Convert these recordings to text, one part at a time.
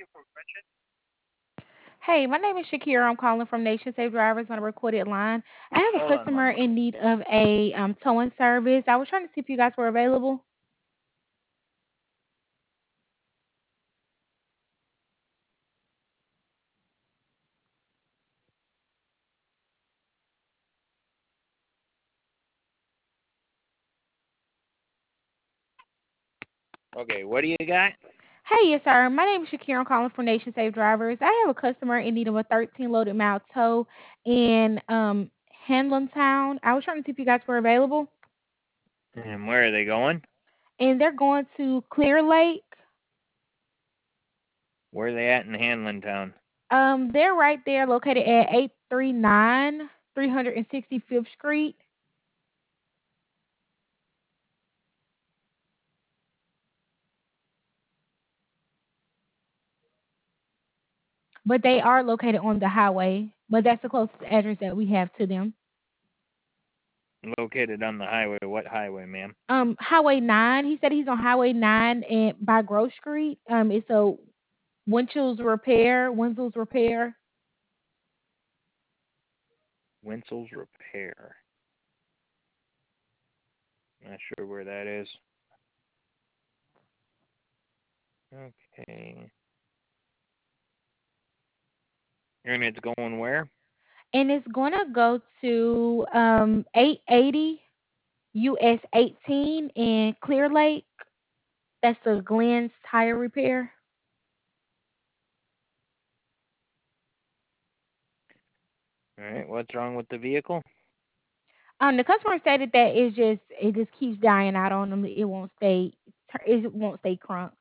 Hey, my name is Shakira. I'm calling from Nation Safe Drivers on a recorded line. I have a Hold on one customer moment. in need of a towing service. I was trying to see if you guys were available. Okay, what do you got? Hey, yes, sir. My name is Shakira. I'm calling from Nation Safe Drivers. I have a customer in need of a 13 loaded mile tow in Hanlon Town. I was trying to see if you guys were available. And where are they going? And they're going to Clear Lake. Where are they at in Hanlon Town? They're right there located at 839 365th Street. But they are located on the highway. But that's the closest address that we have to them. Located on the highway. What highway, ma'am? Highway 9. He said he's on Highway 9 and by Grove Street. It's a Winchell's Repair. Winsel's Repair. Not sure where that is. Okay. And it's going where? And it's gonna go to 880 US 18 in Clear Lake. That's the Glenn's Tire Repair. All right. What's wrong with the vehicle? The customer stated that it just keeps dying out on them. It won't stay crunk.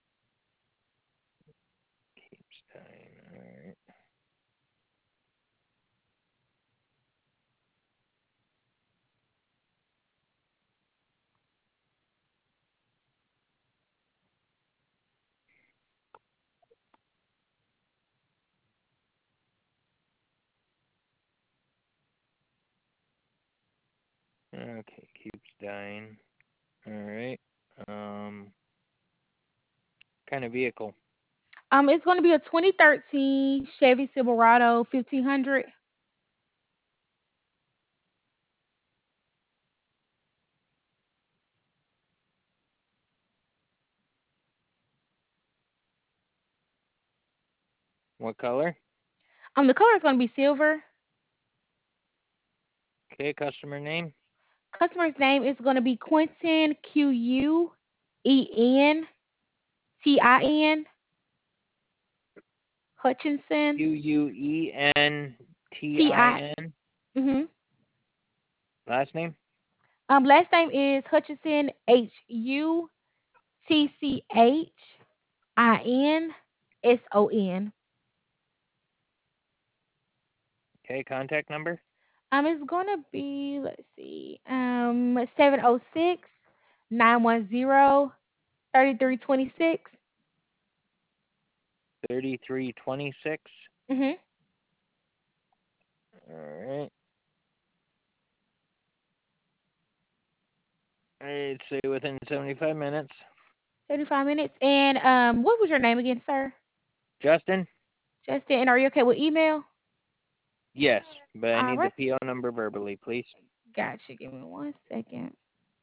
Keeps dying. All right. Okay. Keeps dying. All right. Kind of vehicle. It's going to be a 2013 Chevy Silverado 1500. What color? The color is going to be silver. Okay. Customer name. Customer's name is going to be Quentin Quentin Hutchinson Ti. Quentin. Mhm. Last name. Last name is Hutchinson Huttchinson. Okay. Contact number. It's gonna be, let's see, 706-910-3326. 3326. Mhm. All right. I'd say within 75 minutes. 35 minutes. And what was your name again, sir? Justin? Justin. And are you okay with email? Yes, but I All need the right. PO number verbally, please. Gotcha. Give me 1 second.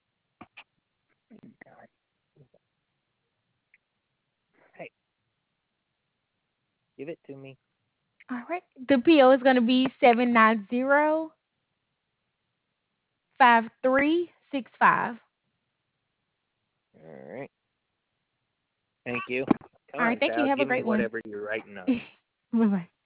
Hey, give it to me. All right. The PO is gonna be 790-5365. All right. Thank you. Come All right. on, Thank you. child. Have a Give me great one. whatever you're writing on. Bye bye.